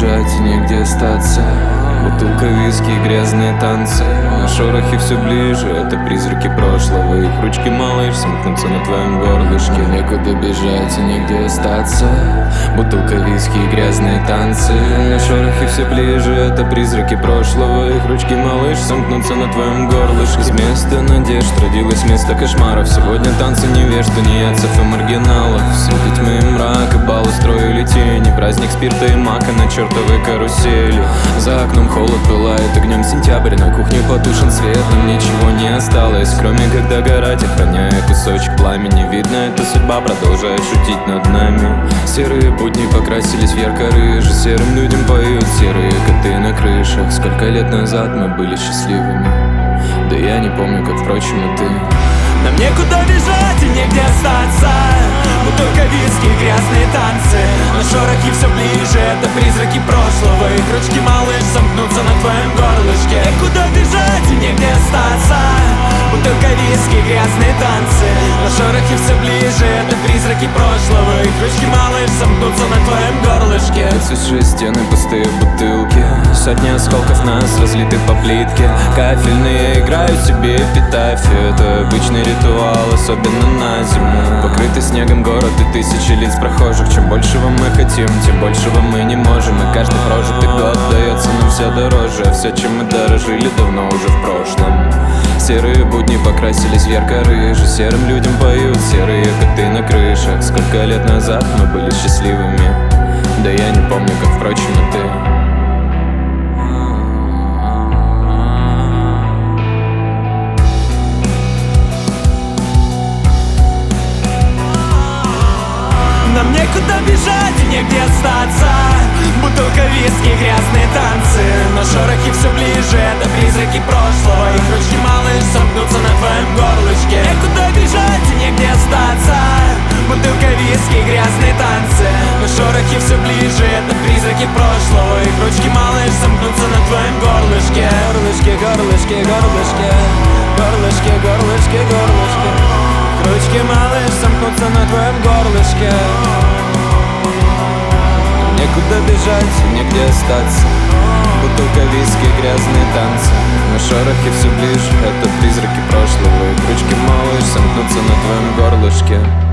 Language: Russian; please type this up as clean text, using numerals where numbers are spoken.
бежать и негде остаться. Бутылка виски и грязные танцы. На шорохе все ближе, это призраки прошлого. Их ручки, малыш, сомкнутся на твоем горлышке. Некуда бежать и негде остаться. Бутылка виски и грязные танцы. На шорохе все ближе, это призраки прошлого. Их ручки, малыш, сомкнутся на твоем горлышке. Из места надежд родилось место кошмаров. Сегодня танцы невежд, тунеядцев и маргиналов. Среди тьмы и мрака бал устроили тени. Праздник спирта и мака на чертовой карусели. За окном холод пылает огнем сентябрь. На кухне потушен свет, нам ничего не осталось, кроме как догорать, охраняя кусочек пламени. Видно, эта судьба продолжает шутить над нами. Серые будни покрасились в ярко-рыжий. Серым людям поют серые коты на крышах. Сколько лет назад мы были счастливыми. Да я не помню, как, впрочем, и ты. Нам некуда бежать и негде остаться. Бутылка виски и грязные танцы. На шорохе все ближе, это призраки прошлого. Их ручки, малыш, сомкнутся на твоем горлышке. Некуда бежать и негде остаться. Бутылка виски и грязные танцы. На шорохе все ближе, это призраки прошлого. Их ручки, малыш, сомкнутся на твоем горлышке. Отсутшие стены, пустые бутылки. Сотни осколков нас разлиты по плитке. Кафельные играют себе эпитафию. Это обычный ритуал, особенно на зиму. Покрытый снегом город и тысячи лиц прохожих. Чем большего мы хотим, тем большего мы не можем. И каждый прожитый год дается нам все дороже. А все, чем мы дорожили, давно уже в прошлом. Серые будни покрасились в ярко-рыжий. Серым людям поют серые коты на крышах. Сколько лет назад мы были счастливыми. Да я не помню, как, впрочем, и ты. Нам некуда бежать и негде остаться. Бутылка виски, грязные танцы. На шорохе все ближе, это призраки прошлого. Их ручки, малыш, сомкнутся на твоем горлышке. Некуда бежать и негде остаться. Бутылка виски, грязные танцы. На шорохе все ближе, это призраки прошлого. Их ручки, малыш, сомкнутся на твоем горлышке. Горлышке, горлышке, горлышке. Горлышке, горлышке, горлышке. Ручки, малыш, сомкнутся на твоем горлышке. Некуда бежать, негде остаться. Бутылка виски, грязные танцы. На шорохе все ближе, это призраки прошлого. И ручки, малыш, сомкнутся на твоем горлышке.